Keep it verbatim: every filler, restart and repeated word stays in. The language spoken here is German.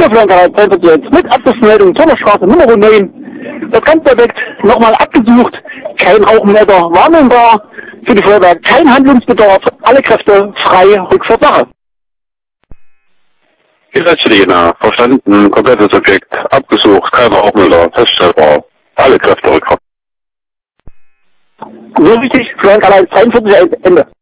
Der Flankerei zweiundvierzig mit Abschlussmeldung Turnerstraße Nummer neun. Das ganze Objekt nochmal abgesucht, kein Rauchmelder wahrnehmbar, für die Feuerwehr kein Handlungsbedarf, alle Kräfte frei, Rückfahrtsache. Gesetzlicher, verstanden, komplettes Objekt, abgesucht, kein Rauchmelder, feststellbar, alle Kräfte Rückfahrt. So wichtig, Flankerei zweiundvierzig, Ende.